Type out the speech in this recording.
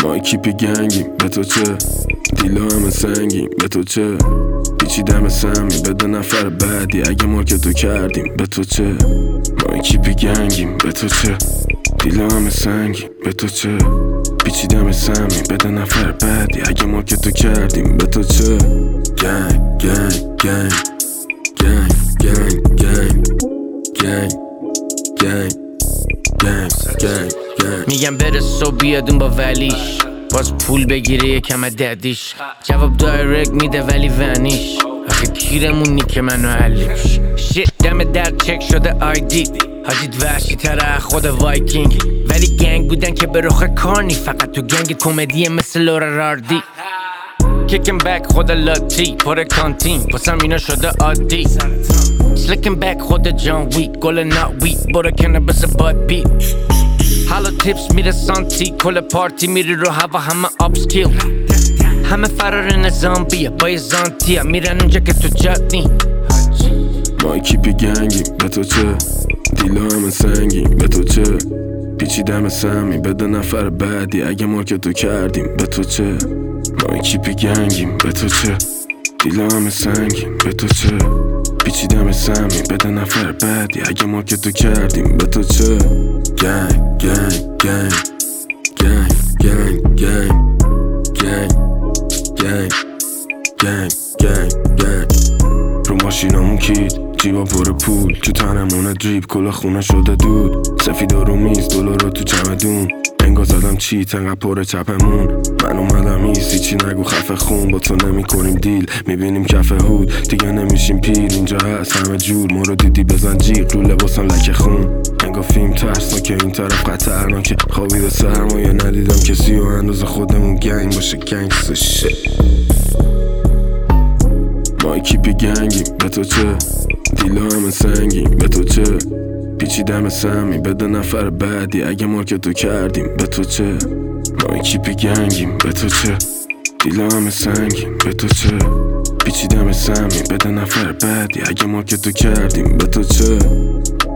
ما کیپی گنگیم به تو چه؟ دیلا همه سنگیم به تو چه؟ پیچیدم سمی بده نفر بعدی اگه ما که تو کردیم به تو چه؟ ما کیپی گنگیم به تو چه؟ دیلا همه سنگیم به تو چه؟ پیچیدم سمی بده نفر بعدی اگه ما که تو کردیم به تو چه؟ گنگ گنگ گنگ گنگ گنگ گنگ گنگ گنگ گنگ گنگ گنگ میگم برس و بیادون با ولیش باز پول بگیره یکم ددیش جواب دایرکت میده ولی ونیش آخه کیرمونی که منو حلیش شیت دم در چک شده آیدی حاجید وحشی تره خود وایکینگ ولی گنگ بودن که به رخ کارنی فقط تو گنگ کمدی مثل لورا راردی کیکن بک خود لاتی پر کانتین واسم اینا شده عادی سلیکن بک خود جان ویک گل نات ویک برو کنه بس باد بیت حالا تیپس میره سانتی کل پارتی میری رو هوا همه آپسکیل همه فرار نظامبیه با یه زانتیه میرن اونجا که تو جات نی ما کیپی گنگیم به تو چه؟ دیلا همه سنگیم به تو چه؟ پیچیدم سمی بده نفر بعدی اگه ما که تو کردیم به تو چه؟ ما کیپی گنگیم به تو چه؟ دیلا همه سنگیم به تو چه؟ پیچیدم سمی بده نفر بعدی اگه ما که تو کردیم به تو چه؟ گنگ گنگ گنگ گنگ گنگ گنگ گنگ گنگ گنگ گنگ گنگ رو ماشینامون کید جیبا پر پول تو تنمونه دریپ کلا خونه شده دود سفیدا رو میز دلارا تو چمدون انگار زدم چیت انقدر پر چپمون من اومدم ایستی چی نگو خفه خون با تو نمی کنیم دیل میبینیم کف هود دیگه نمیشیم پیر اینجا هست همه جور ما رو دیدی بزن جیغ رو لباسم لکه خون انگار فیلم ترسناکه این طرف خطرناکه خوابیده سرمایه ندیدم کسی و انداز خودمون گنگ باشه گنگستر شت ما کیپی گنگیم به تو چه؟ دیلا همه سنگیم به تو چه؟ پیچیدم سمی بده نفر بعدی اگه ما که تو کردیم به تو چه؟ ما کیپی گنگیم به تو چه؟ دیلا همه سنگیم به تو چه؟ پیچیدم سمی بده نفر بعدی اگه ما که تو کردیم به تو چه؟